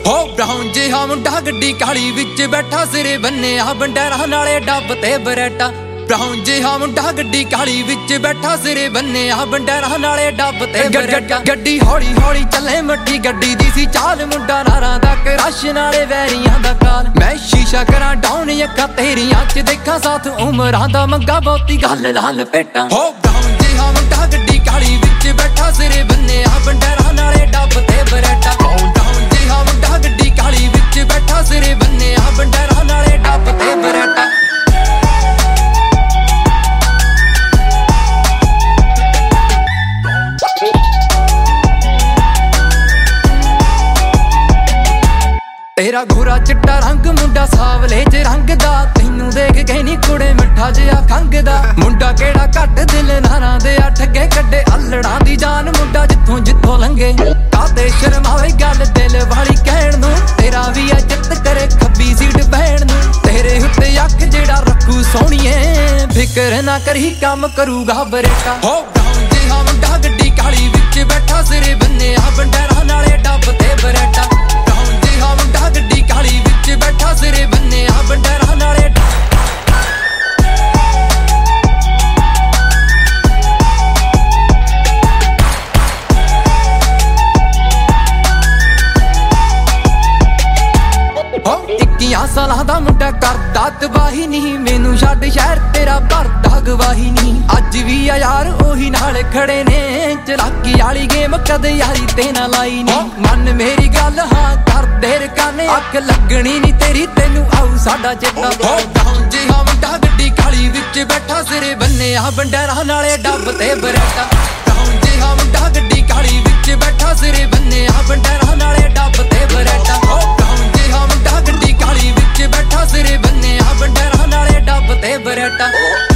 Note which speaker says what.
Speaker 1: ਹੋ ਬਰਾਊਨ ਜਿਹਾ ਮੁੰਡਾ ਗੱਡੀ ਕਾਲੀ ਵਿੱਚ ਬੈਠਾ ਸਿਰੇ ਬੰਨਿਆ ਬੰਡਰਾਂ ਨਾਲੇ ਡੱਬ ਤੇ ਬਰੇਟਾ। ਬਰਾਊਨ ਜਿਹਾ ਮੁੰਡਾ ਗੱਡੀ ਕਾਲੀ ਵਿੱਚ ਬੈਠਾ ਸਿਰੇ ਬੰਨਿਆ ਬੰਡਰਾਂ ਨਾਲੇ ਡੱਬ ਤੇ ਬਰੇਟਾ। ਗੱਡੀ ਹੌਲੀ ਹੌਲੀ ਚੱਲੇ ਮੱਠੀ ਗੱਡੀ ਦੀ ਸੀ ਚਾਲ, ਮੁੰਡਾ ਨਾਰਾਂ ਦਾ ਕਰਸ਼ ਨਾਲੇ ਵੈਰੀਆਂ ਦਾ ਕਾਲ। ਮੈਂ ਸ਼ੀਸ਼ਾ ਕਰਾਂ ਡਾਊਨ ਅੱਖਾਂ ਤੇਰੀਆਂ ਚ ਦੇਖਾਂ ਸਾਥ ਉਮਰਾਂ ਦਾ ਮੰਗਾ ਬਹੁਤੀ ਗੱਲ ਲਾਲ ਪੇਟਾਂ। ਹੋ ਬਰਾਊਨ ਜਿਹਾ ਮੁੰਡਾ ਗੱਡੀ ਕਾਲੀ ਵਿੱਚ ਬੈਠਾ ਸਿਰੇ ਬੰਨਿਆ ਬੰਡਰਾਂ ਨਾਲੇ ਡੱਬ ਤੇ ਬਰੇਟਾ। ਬਰਾਊਨ ਜਿਹਾ ਮੁੰਡਾ ਗੱਡੀ ਕਾਲੀ ਵਿੱਚ ਬੈਠਾ ਸਿਰੇ ਬੰਨਿਆ ਬੰਡਰਾਂ ਨਾਲੇ ਡੱਬ ਤੇ ਬਰੇਟਾ। ਤੇਰਾ ਗੋਰਾ ਚਿੱਟਾ ਰੰਗ ਮੁੰਡਾ ਸਾਵਲੇ ਚ ਰੰਗ ਦਾ, ਤੈਨੂੰ ਦੇਖ ਕੇ ਨੀ ਕੁੜੇ ਮਿੱਠਾ ਜਿਹਾ ਖੰਗਦਾ। ਮੁੰਡਾ ਕਿਹੜਾ ਘੱਟ ਦਿਲ ਨਾਰਾਂ ਦੇ ਆ ਠੱਗੇ ਕੱਢੇ ਅਲੜਾਂ ਦੀ ਜਾਨ ਮੁੰਡਾ ਜਿੱਥੋਂ ਜਿੱਥੋਂ ਲੰਘੇ। ਕਾਤੇ ਸ਼ਰਮਾਵੇ ਗੱਲ ਦਿਲ ਵਾਲੀ ਕਹਿਣ ਨੂੰ, ਤੇਰਾ ਵੀ ਇੱਜ਼ਤ ਕਰੇ ਖੱਬੀ ਸੀਟ ਬਹਿਣ ਨੂੰ। ਤੇਰੇ ਉੱਤੇ ਅੱਖ ਜਿਹੜਾ ਰੱਖੂ ਸੋਹਣੀਏ, ਫਿਕਰ ਨਾ ਕਰੀ ਕੰਮ ਕਰੂਗਾ ਬਰੇਟਾ। ਹੋ ਬਰਾਊਨ ਜਿਹਾ ਮੁੰਡਾ ਗੱਡੀ ਕਾਲੀ ਵਿੱਚ ਬੈਠਾ ਸਿਰੇ ਬੰਨਿਆ ਬੰਡਰਾਂ ਨਾਲੇ ਡੱਬ ਤੇ ਬਰੇਟਾ। ਬਰਾਊਨ ਜਿਹਾ ਮੁੰਡਾ ਗੱਡੀ ਕਾਲੀ ਵਿੱਚ ਬੈਠਾ ਸਿਰੇ ਬੰਨਿਆ ਬੰਡਰਾਂ ਨਾਲੇ ਸਾਲਾਂ ਦਾ ਮੁੰਡਾ ਕਰਦਾ ਤਬਾਹੀ ਨਹੀਂ, ਮੈਨੂੰ ਛੱਡ ਸ਼ਹਿਰ ਤੇਰਾ ਭਰਦਾ ਗਵਾਹੀ ਨਹੀਂ। ਅੱਜ ਵੀ ਆ ਯਾਰ ਉਹੀ ਨਾਲ ਖੜੇ ਨੇ, ਚਲਾਕੀ ਵਾਲੀ ਗੇਮ ਕਦੇ ਯਾਰੀ ਤੇ ਨਾ ਲਾਈ ਨੀ। ਮੰਨ ਮੇਰੀ ਗੱਲ ਹਾਂ ਕਰਦੇ ਰਕਾਨੇ, ਅੱਖ ਲੱਗਣੀ ਨੀ ਤੇਰੀ ਤੈਨੂੰ ਆਊ ਸਾਡਾ ਚੇਤਾ। ਹੋ ਬਰਾਊਨ ਜਿਹਾ ਮੁੰਡਾ ਗੱਡੀ ਕਾਲੀ ਵਿੱਚ ਬੈਠਾ ਸਿਰੇ ਬੰਨਿਆ ਬੰਡਰਾਂ ਨਾਲੇ ਡੱਬ ਤੇ ਬਰੇਟਾ। ਬਰਾਊਨ ਜਿਹਾ ਮੁੰਡਾ ਗੱਡੀ ਕਾਲੀ ਵਿੱਚ ਬੈਠਾ ਸਿਰੇ ਬੰਨਿਆ ਬੰਡਰਾਂ ਨਾਲੇ ਡੱਬ ਤੇ ਬਰੇਟਾ। ਹੋ ਬਰਾਊਨ ਜਿਹਾ ਮੁੰਡਾ ਗੱਡੀ ਕਾਲੀ ਵਿੱਚ ਬੈਠਾ ਸਿਰੇ ਬੰਨਿਆ ਬੰਡਰਾਂ ਨਾਲੇ ਡੱਬ ਤੇ ਬਰੇਟਾ।